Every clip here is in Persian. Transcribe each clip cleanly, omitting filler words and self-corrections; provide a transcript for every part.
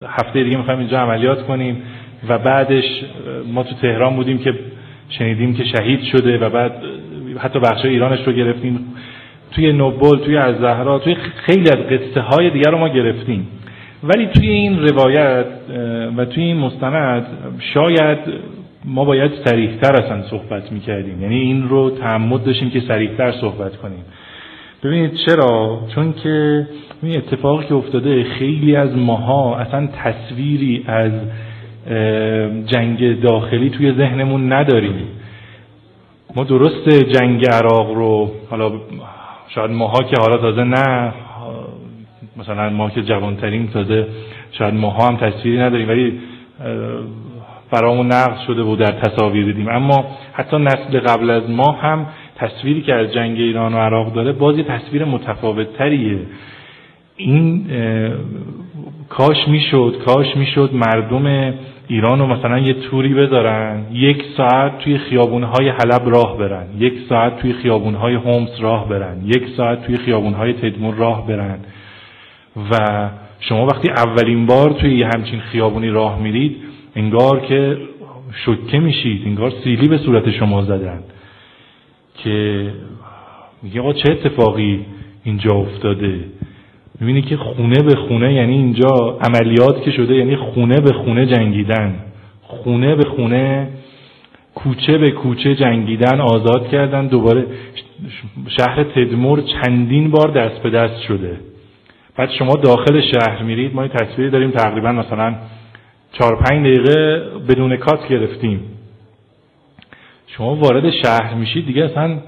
هفته دیگه میخوایم اینجا عملیات کنیم و بعدش ما تو تهران بودیم که شنیدیم که شهید شده و بعد حتی بخشای ایرانش رو گرفتیم، توی نوبل، توی الزهرا، توی خیلی از قصه های دیگر رو ما گرفتیم. ولی توی این روایت و توی این مستند شاید ما باید صریح‌تر اصلا صحبت میکردیم، یعنی این رو تعمد داشتیم که صریح‌تر صحبت کنیم. ببینید چرا؟ چون که این اتفاقی که افتاده خیلی از ماها اصلا تصویری از جنگ داخلی توی ذهنمون نداریم. ما درسته جنگ عراق رو، حالا شاید ماها که حالا تازه نه، مثلا ما که جوانترین تازه شاید ماها هم تصویری نداریم، ولی برامون نقل شده و در تصاویر دیدیم. اما حتی نسل قبل از ما هم تصویری که از جنگ ایران و عراق داره باز یه تصویر متفاوت تریه. این کاش میشد مردم ایران رو مثلا یه توری بذارن، 1 ساعت توی خیابونهای حلب راه برن، 1 ساعت توی خیابونهای حمص راه برن، 1 ساعت توی خیابونهای تدمور راه برن و شما وقتی اولین بار توی یه همچین خیابونی راه میرید انگار که شوکه میشید، انگار سیلی به صورت شما زدن که میگه آقا چه اتفاقی اینجا افتاده. میبینی که خونه به خونه، یعنی اینجا عملیات که شده یعنی خونه به خونه جنگیدن، خونه به خونه، کوچه به کوچه جنگیدن، آزاد کردن. دوباره شهر تدمور چندین بار دست به دست شده. بعد شما داخل شهر میرید، ما این تصویری داریم تقریبا مثلا 4-5 دقیقه بدون کات گرفتیم. شما وارد شهر میشید دیگه اصلا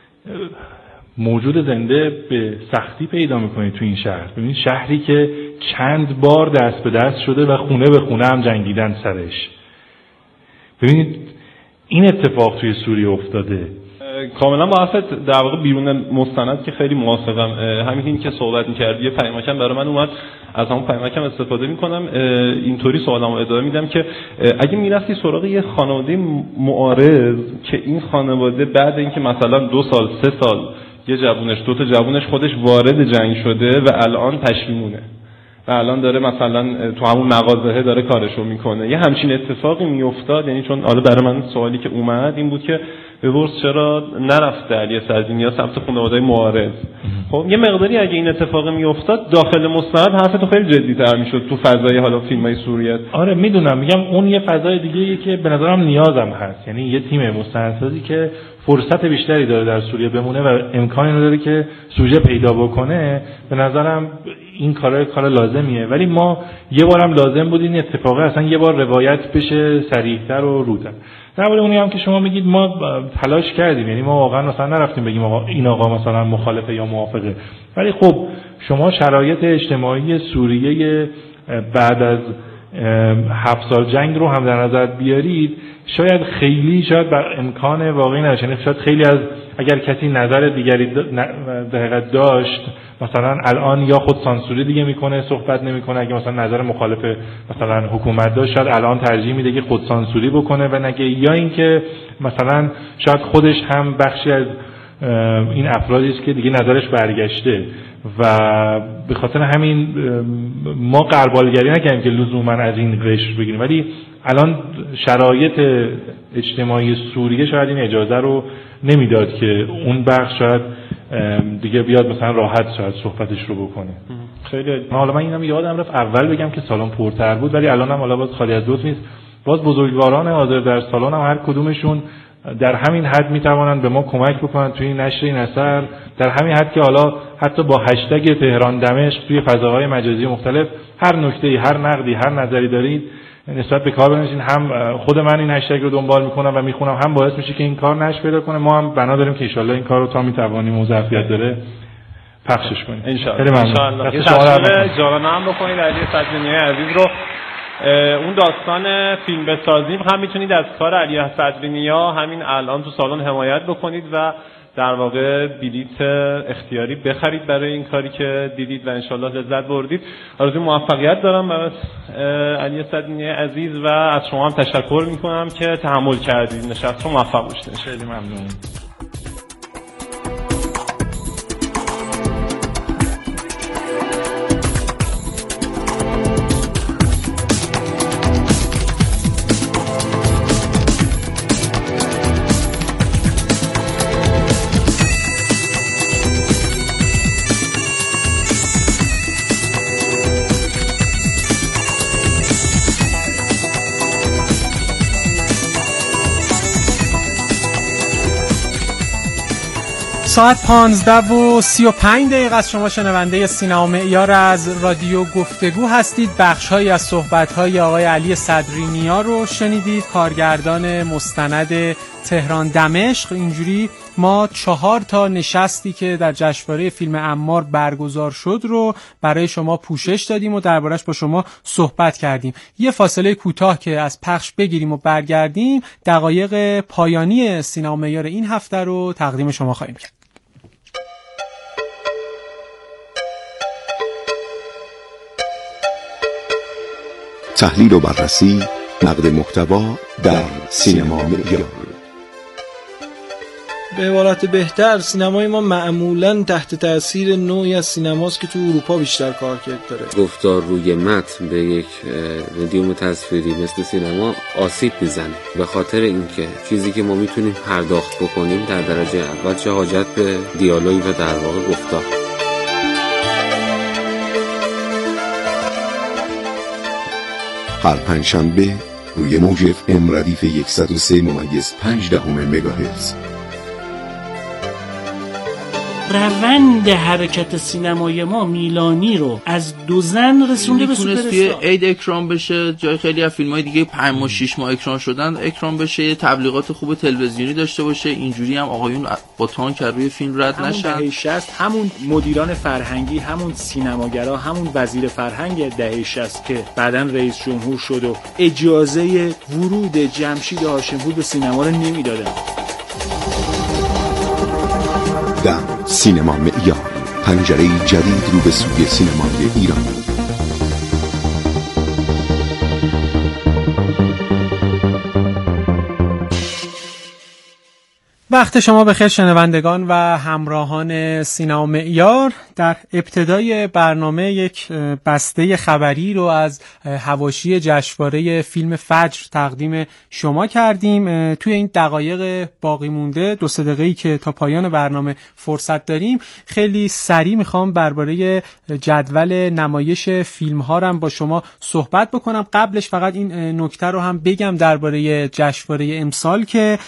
موجود زنده به سختی پیدا میکنید تو این شهر. ببینید شهری که چند بار دست به دست شده و خونه به خونه هم جنگیدن سرش. ببینید این اتفاق توی سوریه افتاده. کاملا با حرفت در واقع بیرون مستند که خیلی موافقم. همین که صحبت می‌کردی یه پیامکم برای من اومد، از همون پیامکم استفاده می‌کنم. اینطوری سوالمو ادامه میدم که اگه میرفتی سراغ یه خانواده معارض که این خانواده بعد اینکه مثلا 2 سال 3 سال یه جوونش 2 تا جوونش خودش وارد جنگ شده و الان پشیمونه و الان داره مثلا تو همون مغازه داره کارشو میکنه، یه همچین اتفاقی میافتاد، یعنی چون حالا برای من سوالی که اومد این بود که بپرس چرا نرفته علی صدرینی یا سمت خانواده‌های معارض. خب یه مقداری اگه این اتفاق میافتاد داخل مستند حرفتو خیلی جدی‌تر میشد تو فضای حالا فیلمای سوریه. آره میدونم، میگم اون یه فضای دیگه‌ایه که به نظرم نیازم هست، یعنی یه تیم مستندسازی که فرصت بیشتری داره در سوریه بمونه و امکانی داره که سوژه پیدا بکنه، به نظرم این کار لازمیه. ولی ما یه بارم لازم بود این اتفاقه اصلا یه بار روایت بشه صریح‌تر و رودن. درباره اونی هم که شما میگید ما تلاش کردیم، یعنی ما واقعا مثلا نرفتیم بگیم آقا این آقا مثلا مخالفه یا موافقه، ولی خب شما شرایط اجتماعی سوریه بعد از 7 سال جنگ رو هم در نظر بیارید، شاید بر امکان واقعی نشه. یعنی شاید خیلی از اگر کسی نظر دیگری دقیقاً داشت مثلا الان یا خود سانسوری دیگه میکنه، صحبت نمیکنه. اگه مثلا نظر مخالف مثلا حکومت داشت شاید الان ترجیح میده که خود سانسوری بکنه و نگه، یا اینکه مثلا شاید خودش هم بخشی از این افرادی است که دیگه نظرش برگشته و به خاطر همین ما غربالگری نکردیم که لزوما از این قشر بگیریم. ولی الان شرایط اجتماعی سوریه شاید این اجازه رو نمیداد که اون بخش شاید دیگه بیاد مثلا راحت شاید صحبتش رو بکنه. خیلی حالا من اینم یادم رفت اول بگم که سالن پرتر بود، ولی الان هم حالا باز خالی از لطف نیست. باز بزرگواران حاضر در سالن هم هر کدومشون در همین حد میتوانند به ما کمک بکنن توی نشر این اثر، در همین حد که حالا حتی با هشتگ تهران دمشق توی فضاهای مجازی مختلف هر نکته‌ای، هر نقدی، هر نظری دارید نسبت به کار بنویسین. هم خود من این هشتگ رو دنبال میکنم و میخونم، هم باعث میشه که این کار نشر پیدا کنه. ما هم بنا داریم که ان شاءالله این کار رو تا میتوانیم و ظرفیت داره پخشش کنیم ان شاءالله. خیلی ممنون. جانانه هم بکنید علی صدرینی عزیز رو. اون داستان فیلم بسازیم هم میتونید از کار علی صدرینیا همین الان تو سالن حمایت بکنید و در واقع بلیت اختیاری بخرید برای این کاری که دیدید و انشالله لذت بردید. آرزوی موفقیت دارم برای علی صدرینی عزیز و از شما هم تشکر میکنم که تحمل کردید. نشست رو موفق باشید. خیلی ممنون. ساعت 15:35 از شما شنونده سینما معیار از رادیو گفتگو هستید. بخش‌هایی از صحبت‌های آقای علی صدرینیا رو شنیدید، کارگردان مستند تهران دمشق. اینجوری ما 4 تا نشستی که در جشنواره فیلم عمار برگزار شد رو برای شما پوشش دادیم و دربارش با شما صحبت کردیم. یه فاصله کوتاه که از پخش بگیریم و برگردیم، دقایق پایانی سینما معیار این هفته رو تقدیم شما خواهیم کرد. تحلیل و بررسی، نقد محتوا در سینما معیار. به عبارت بهتر، سینمای ما معمولاً تحت تاثیر نوعی از سینماست که تو اروپا بیشتر کارکرد داره. گفتار روی متن به یک مدیوم تصویری مثل سینما آسیب میزنه، به خاطر اینکه چیزی که ما میتونیم پرداخت بکنیم در درجه اول چه حاجت به دیالوگ و در واقع گفتار. هر پنجشنبه روی موج FM ردیف 103.5 مگاهرتز. روند حرکت سینمای ما میلانی رو از 2 زن رسونده به سوپراستار. توی عید اکران بشه، جای خیلی از فیلم‌های دیگه 5 ماه 6 ماه اکران شدن اکران بشه، تبلیغات خوب تلویزیونی داشته باشه، اینجوری هم آقایون با تانک روی فیلم رد نشن. همون دهه 60 همون مدیران فرهنگی، همون سینماگرا، همون وزیر فرهنگ دهه 60 که بعداً رئیس جمهور شد و اجازه ورود جمشید هاشمپور به سینما رو نمیدادن. در سینما معیار، پنجره جدید رو به سوی سینمای ایران. وقت شما بخیر شنوندگان و همراهان سینما معیار. در ابتدای برنامه یک بسته خبری رو از حواشی جشنواره فیلم فجر تقدیم شما کردیم. توی این دقایق باقی مونده، 2-3 دقیقه‌ای که تا پایان برنامه فرصت داریم، خیلی سریع میخوام درباره جدول نمایش فیلم ها رو با شما صحبت بکنم. قبلش فقط این نکته رو هم بگم درباره جشنواره امسال که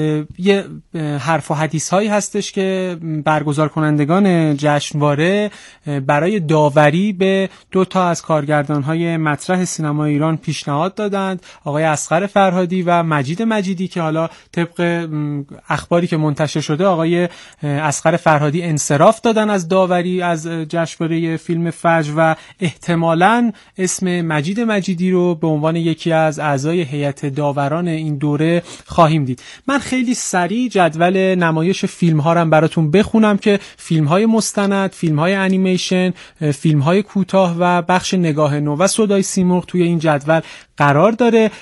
یه حرف و حدیث هایی هستش که برگزار کنندگان جشنواره برای داوری به 2 تا از کارگردان های مطرح سینما ایران پیشنهاد دادند، آقای اصغر فرهادی و مجید مجیدی، که حالا طبق اخباری که منتشر شده آقای اصغر فرهادی انصراف دادن از داوری از جشنواره فیلم فجر و احتمالاً اسم مجید مجیدی رو به عنوان یکی از اعضای هیئت داوران این دوره خواهیم دید. من خیلی سریع جدول نمایش فیلم ها رو براتون بخونم که فیلم های مستند، فیلم های انیمیشن، فیلم های کوتاه و بخش نگاه نو و صدای سیمرغ توی این جدول قرار داره.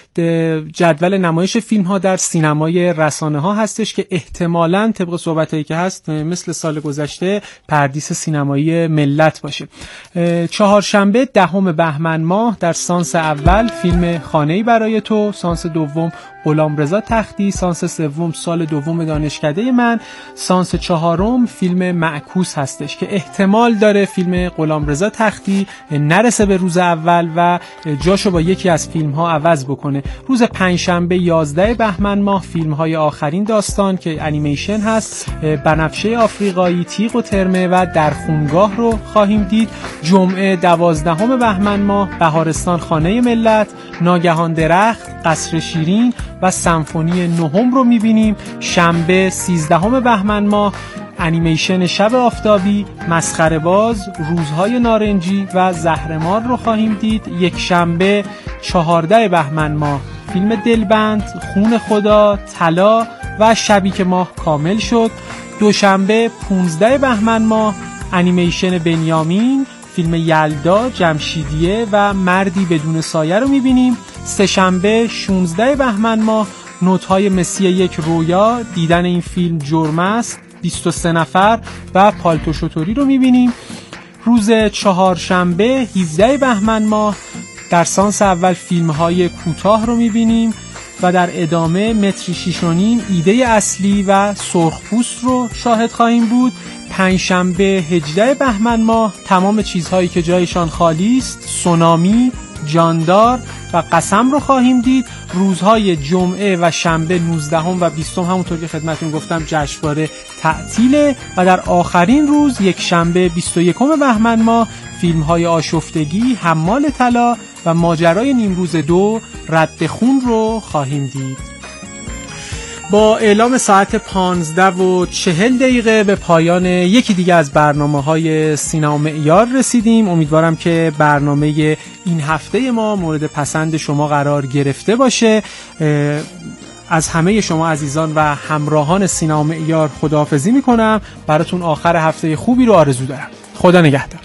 جدول نمایش فیلم ها در سینمای رسانه ها هستش که احتمالاً طبق صحبتایی که هست مثل سال گذشته پردیس سینمایی ملت باشه. چهارشنبه 10 بهمن ماه در سانس اول فیلم خانه‌ای برای تو، سانس دوم غلامرضا تختی، سانس سوم سال دوم دانشکده من، سانس چهارم فیلم معکوس هستش که احتمال داره فیلم غلامرضا تختی نرسه به روز اول و جاشو با یکی از فیلم ها عوض بکنه. روز پنجشنبه 11 بهمن ماه فیلم های آخرین داستان که انیمیشن هست، بنفشه آفریقایی، تیغ و ترمه و در خونگاه رو خواهیم دید. جمعه 12 بهمن ماه بهارستان خانه ملت، ناگهان درخت، قصر شیرین و سمفونی نهم رو میبینیم. شنبه 13 بهمن ماه انیمیشن شب آفتابی، مسخره باز، روزهای نارنجی و زهرمار رو خواهیم دید. یک شنبه 14 بهمن ماه فیلم دلبند، خون خدا، طلا و شبی که ماه کامل شد. دوشنبه 15 بهمن ماه انیمیشن بنیامین، فیلم یلدا، جمشیدیه و مردی بدون سایه رو میبینیم. سه‌شنبه 16 بهمن ماه نوت‌های مسی یک رویا، دیدن این فیلم جرم است، 23 نفر و پالتو شتوری رو میبینیم. روز چهارشنبه 17 بهمن ماه در سانس اول فیلم‌های کوتاه رو میبینیم و در ادامه متری 6.5 ایده اصلی و سرخپوست رو شاهد خواهیم بود. پنجشنبه 18 بهمن ماه تمام چیزهایی که جایشان خالی است، سونامی، جاندار و قسم رو خواهیم دید. روزهای جمعه و شنبه 19 و 20 همونطور که خدمتتون گفتم جشنواره تعطیله و در آخرین روز یک شنبه 21 بهمن ماه فیلم‌های آشفتگی، حمال طلا و ماجرای نیمروز 2 رد خون رو خواهیم دید. با اعلام ساعت 15:40 به پایان یکی دیگه از برنامه‌های سینما معیار رسیدیم. امیدوارم که برنامه این هفته ما مورد پسند شما قرار گرفته باشه. از همه شما عزیزان و همراهان سینما معیار خداحافظی میکنم. براتون آخر هفته خوبی رو آرزو دارم. خدا نگهدار.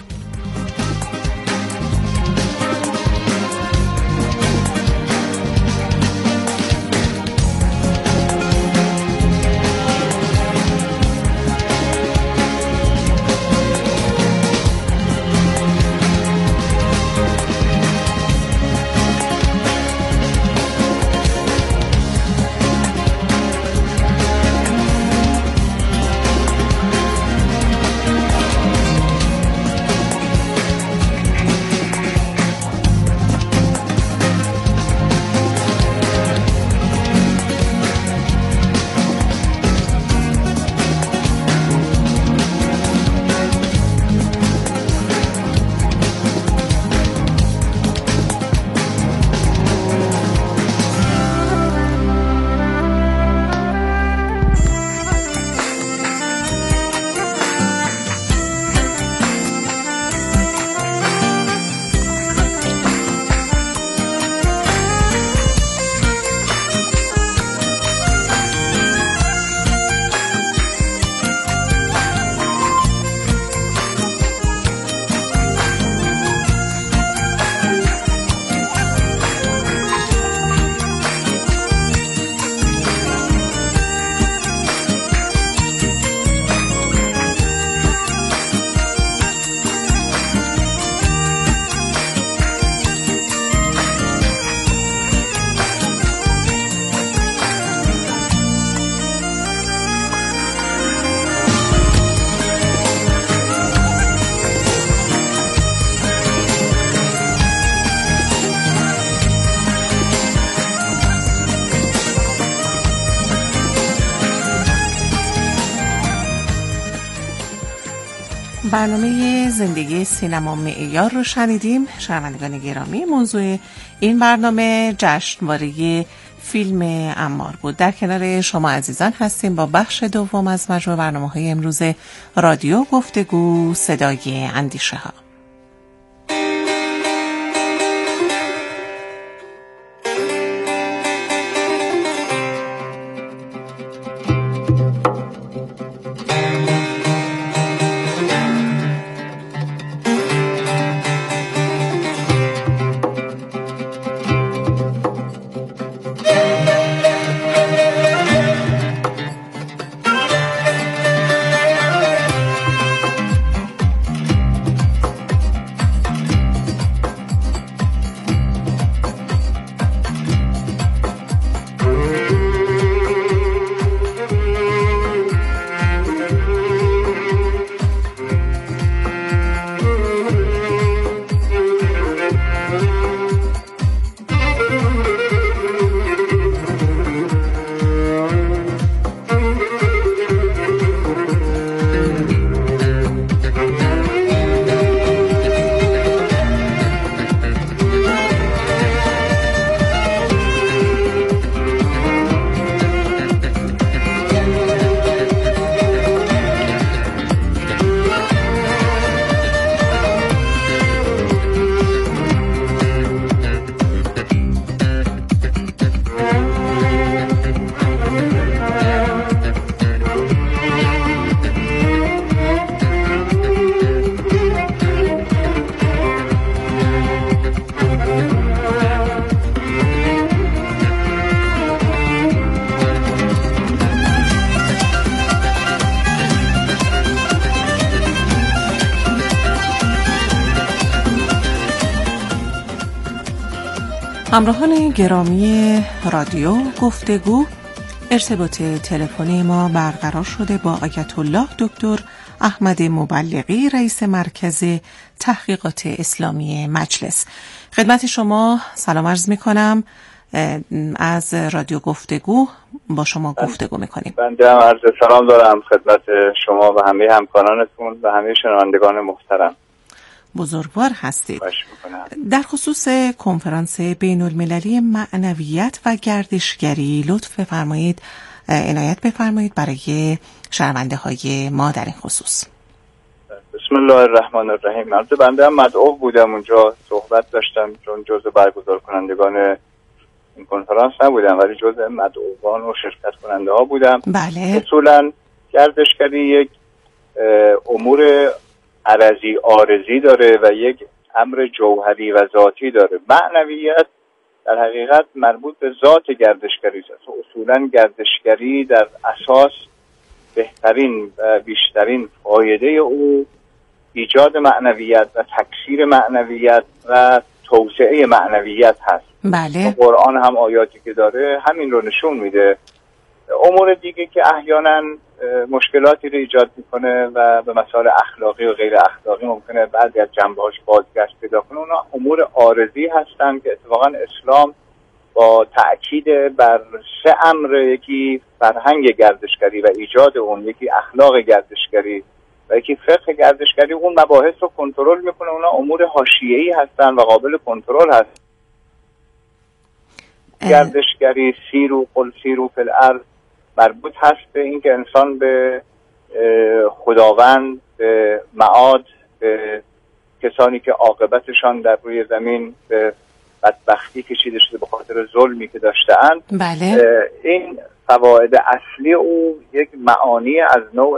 برنامه زندگی سینما معیار رو شنیدیم. شنوندگان گرامی، موضوع این برنامه جشنواره فیلم عمار بود. در کنار شما عزیزان هستیم با بخش دوم از مجموع برنامه‌های امروز رادیو گفتگو صدای اندیشه ها. همراهان گرامی رادیو گفتگو، ارتباط تلفنی ما برقرار شده با آیت الله دکتر احمد مبلغی، رئیس مرکز تحقیقات اسلامی مجلس. خدمت شما سلام عرض می کنم. از رادیو گفتگو با شما گفتگو میکنیم. بنده هم عرض سلام دارم خدمت شما و همه همکارانتون و همه شنوندگان محترم. بزرگوار هستید. در خصوص کنفرانس بین المللی معنویت و گردشگری لطف بفرمایید عنایت بفرمایید برای شنونده های ما در این خصوص. بسم الله الرحمن الرحیم. البته بنده هم مدعو بودم اونجا صحبت داشتم، چون جزء برگزار کنندگان این کنفرانس نبودم ولی جزء مدعوان و شرکت کننده ها بودم. بله. اصولا گردشگری یک امور عارضی داره و یک امر جوهری و ذاتی داره. معنویت در حقیقت مربوط به ذات گردشگری است. اصولا گردشگری در اساس بهترین و بیشترین فایده او ایجاد معنویت و تکثیر معنویت و توسعه معنویت هست. بله. قرآن هم آیاتی که داره همین رو نشون میده. امور دیگه که احیانا مشکلاتی رو ایجاد میکنه و به مسائل اخلاقی و غیر اخلاقی ممکنه بعضی از جنبه‌هاش بازگشت پیدا کنه، اونا امور عارضی هستن که اتفاقا اسلام با تأکید بر 3 امر، یکی فرهنگ گردشگری و ایجاد اون، یکی اخلاق گردشگری و یکی فقه گردشگری، اون مباحث رو کنترل میکنه. اونا امور حاشیه‌ای هستن و قابل کنترل هست. گردشگری قل سیروا فی الارض مربوط هست به این که انسان به خداوند، به معاد، به کسانی که عاقبتشان در روی زمین به بدبختی کشیده شده به خاطر ظلمی که داشته‌اند. بله. این فواید اصلی او یک معانی از نوع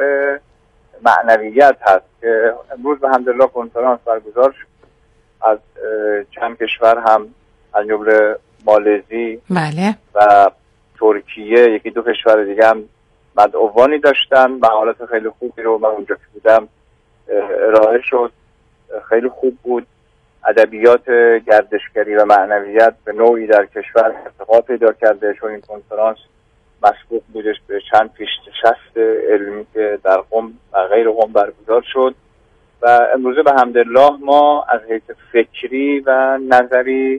معنویت هست که امروز به حمدالله کنفرانس برگزار شد از چند کشور هم از جمله مالزی بله. و ترکیه، یکی 2 کشور دیگه هم مدعوانی داشتن. مقالات خیلی خوبی رو من اونجا که بودم ارائه شد، خیلی خوب بود. ادبیات گردشگری و معنویت به نوعی در کشور ارتقا پیدا کرده، چون این کنفرانس مسبوق بودش به چند پیشنشست علمی که در قم و غیر قم برگزار شد و امروزه به حمدالله ما از حیث فکری و نظری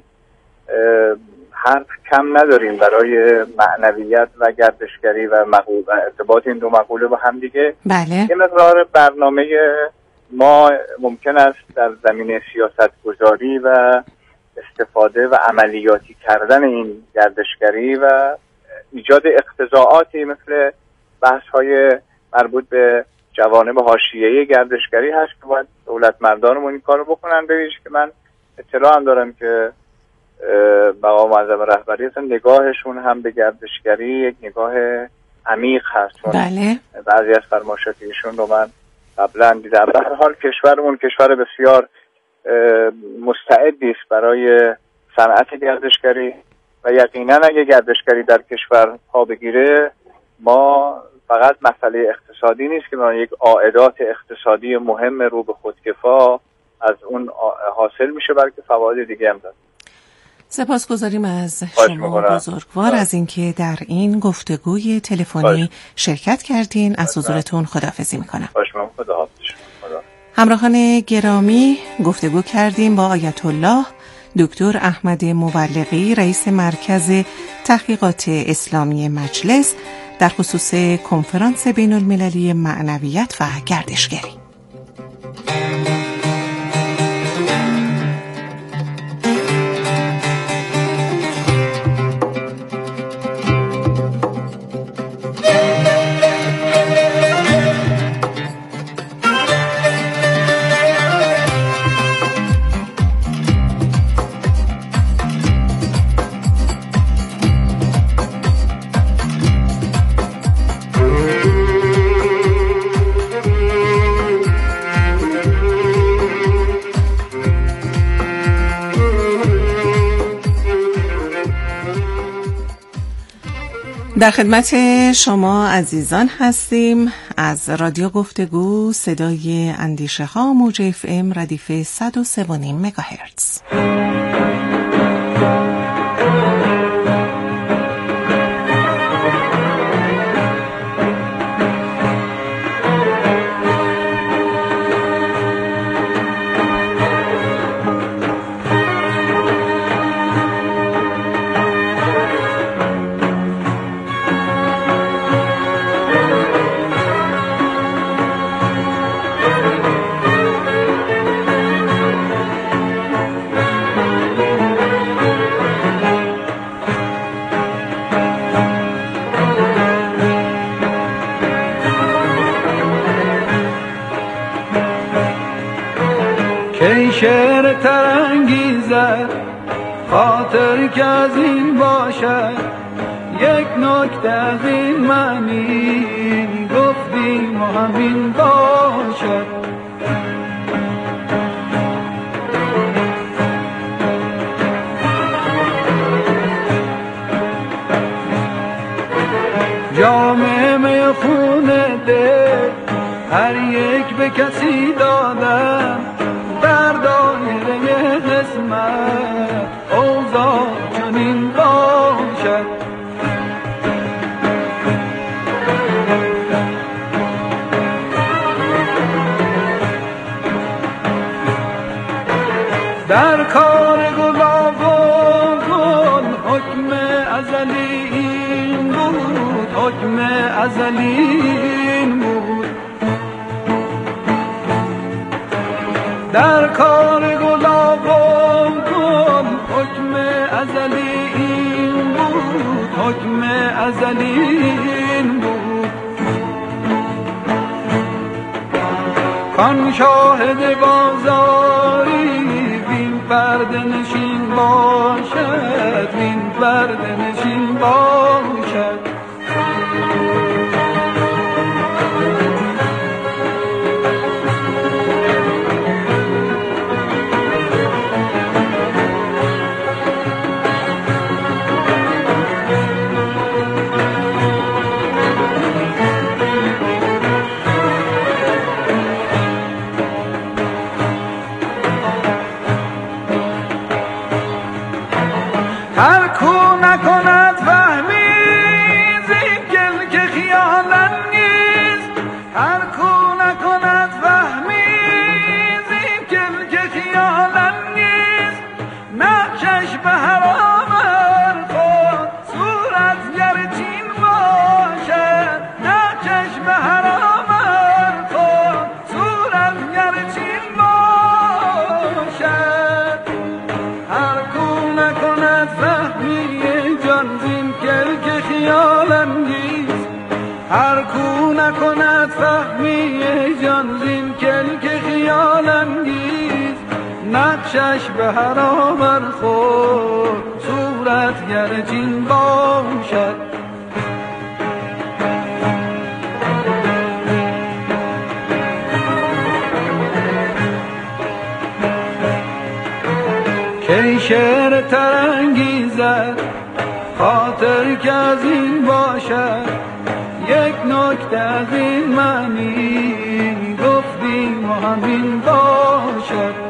حرف کم نداریم برای معنویت و گردشگری و ارتباط این 2 مقوله با هم دیگه. بله. یه مقدار برنامه ما ممکن است در زمینه سیاست گذاری و استفاده و عملیاتی کردن این گردشگری و ایجاد اقتضاعاتی مثل بحث های مربوط به جوانب حاشیه‌ای گردشگری هست که باید دولت مردانمون این کارو بکنن. ببینید که من اطلاع هم دارم که مقام معظم رهبری اصلا نگاهشون هم به گردشگری یک نگاه عمیق هست. بله. بعضی از فرمایشات ایشون رو من قبلا دیدم. به هر حال کشورمون کشور بسیار مستعدی است برای صنعت گردشگری و یقینا اگه گردشگری در کشور پا بگیره ما فقط مسئله اقتصادی نیست که یک عائدات اقتصادی مهم رو به خودکفا از اون حاصل میشه، بلکه فواید دیگه هم داره. سپاسگزاریم از شما بزرگوار از اینکه در این گفتگوی تلفنی شرکت کردین. از حضورتون خداحافظی میکنم. همراهان گرامی، گفتگو کردیم با آیت الله دکتر احمد مبلغی، رئیس مرکز تحقیقات اسلامی مجلس، در خصوص کنفرانس بین المللی معنویت و گردشگری. در خدمت شما عزیزان هستیم از رادیو گفتگو، صدای اندیشه ها، موج FM ردیف 103.5 مگاهرتز. شعر ترانگیزد خاطر که از این باشد یک نکته از این معنی گفتیم و همین باشد. جام می خونه ده هر یک به کسی دادم در دایره قسمت اوضاع چنین باشد. در کار گلاب و گل حکم ازلی این بود، حکم ازلی این بود. در کار گلاب و گل حکم ازلی این بود، حکم ازلی این بود. کان شاهد بازاری بین پرده نشین باشد، بین پرده نشین باشد. هر کو نکند فهمی زیگل که خیالن نیست، هر کو نکند فهمی زیگل که خیالن نیست. نقشش به حرام خود صورت گرچین باشد، نقشش به حرام خود صورت گرچین باشد. هر کو نکند فهمی جان زین کل که خیال انگیز، هر کو نکند فهمی جان زین کل که خیال انگیز. نقشش به حرام خود صورت گرچین باشد. کی شعر ترانگیزد خاطر که از این باشد یک نکته از این معنی گفتیم و همین باشد.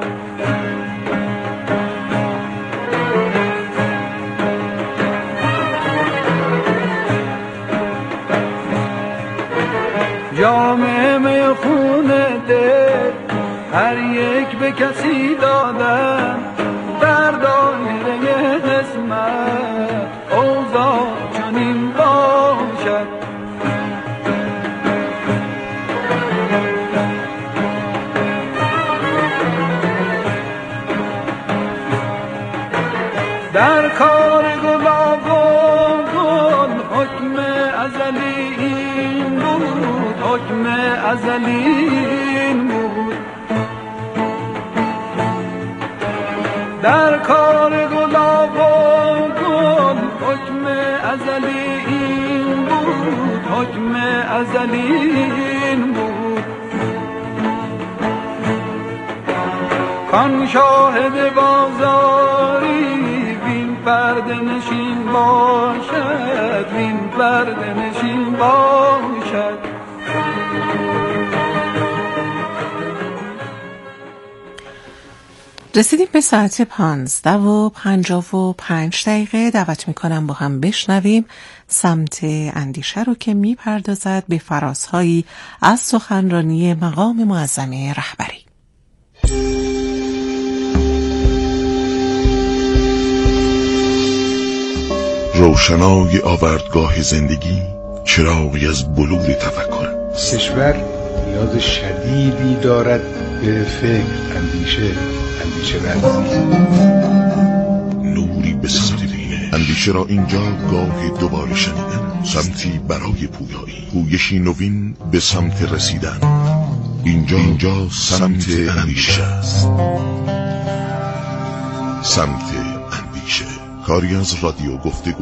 جام می خونه ده هر یک به کسی دادم در دایره قسمت اوضاع چنین باشد. در کار گلاب و گل حکم ازلی این بود، حکم ازلی این بود. در کار گلاب و گل حکم ازلی این بود، حکم ازلی این بود. کان شاهد بازاری بین پرده نشین باشد، بین پرده نشین باشد. رسیدیم به ساعت 15:55. دعوت میکنم با هم بشنویم سمت اندیشه رو که میپردازد به فرازهایی از سخنرانی مقام معظم رهبری. روشنای آوردگاه زندگی، چراغی از بلور تفکر. کشور نیاز شدیدی دارد به فکر، اندیشه ورزی، نوری به سمت بینه. اندیشه را اینجا گاه دوباره شنیدن، سمتی برای پویایی، پویشی نوین به سمت رسیدن. اینجا سمت اندیشه است. سمت اندیشه، کاری از رادیو گفتگو.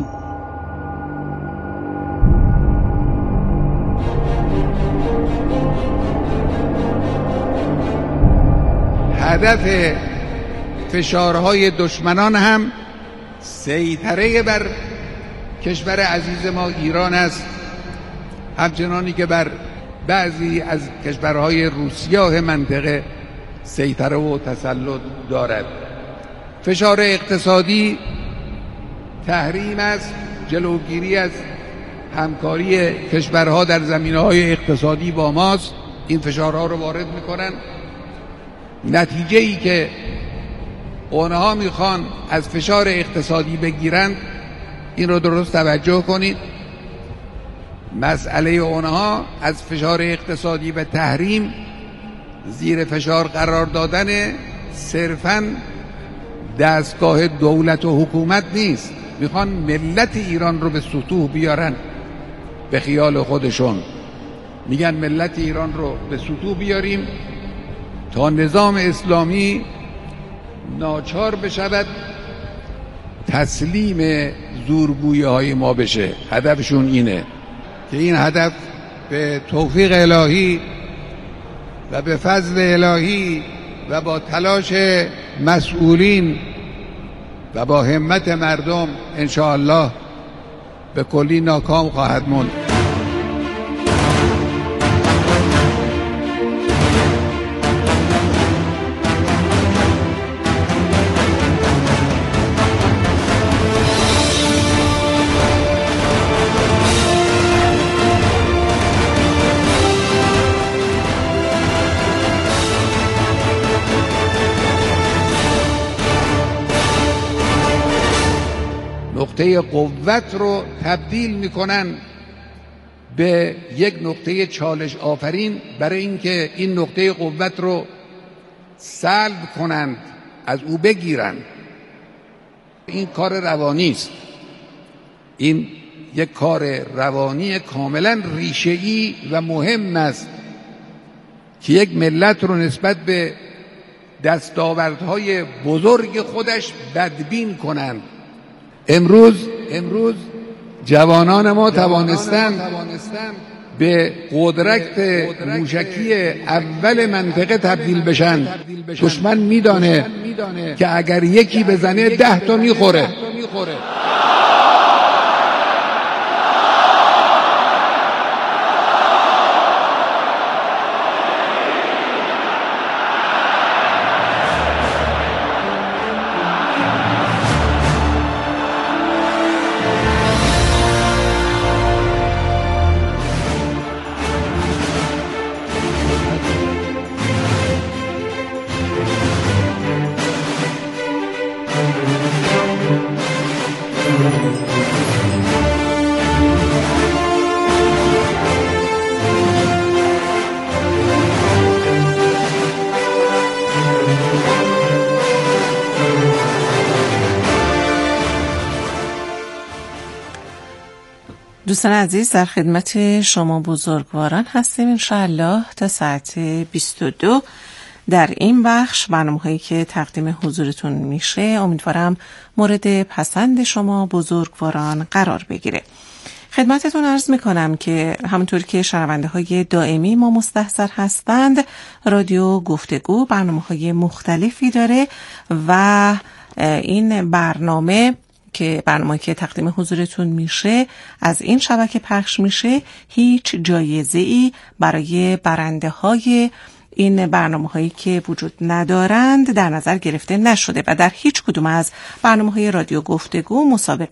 هدف فشارهای دشمنان هم سیطره بر کشور عزیز ما ایران است، همچنانی که بر بعضی از کشورهای روسیاه منطقه سیطره و تسلط دارد. فشار اقتصادی تحریم است، جلوگیری از همکاری کشورها در زمینه‌های اقتصادی با ماست. این فشارها رو وارد می‌کنن. نتیجه ای که اونها میخوان از فشار اقتصادی بگیرند، این رو درست توجه کنید، مسئله اونها از فشار اقتصادی و تحریم زیر فشار قرار دادن صرفاً دستگاه دولت و حکومت نیست. میخوان ملت ایران رو به سطوح بیارن. به خیال خودشون میگن ملت ایران رو به سطوح بیاریم تا نظام اسلامی ناچار بشود تسلیم زورگویی های ما بشه. هدفشون اینه که این هدف به توفیق الهی و به فضل الهی و با تلاش مسئولین و با همت مردم انشاءالله به کلی ناکام خواهد موند. نقطه قوت رو تبدیل میکنن به یک نقطه چالش آفرین برای اینکه این نقطه قوت رو سلب کنند، از او بگیرند. این کار روانی است. این یک کار روانی کاملا ریشه‌ای و مهم است که یک ملت رو نسبت به دستاوردهای بزرگ خودش بدبین کنند. امروز جوانان ما توانستند به قدرت موشکی اول منطقه تبدیل بشن. دشمن میدانه که اگر یکی بزنه 10 تا میخوره. دوستان عزیز، در خدمت شما بزرگواران هستیم انشاءالله تا ساعت 22 در این بخش برنامه‌هایی که تقدیم حضورتون میشه. امیدوارم مورد پسند شما بزرگواران قرار بگیره. خدمتتون عرض میکنم که همونطور که شنونده های دائمی ما مستحضر هستند، رادیو گفتگو برنامه‌های مختلفی داره و این برنامه که تقدیم حضورتون میشه از این شبکه پخش میشه، هیچ جایزه‌ای برای برنده های این برنامه‌هایی که وجود ندارند در نظر گرفته نشده و در هیچ کدوم از برنامه‌های رادیو گفتگو مسابقه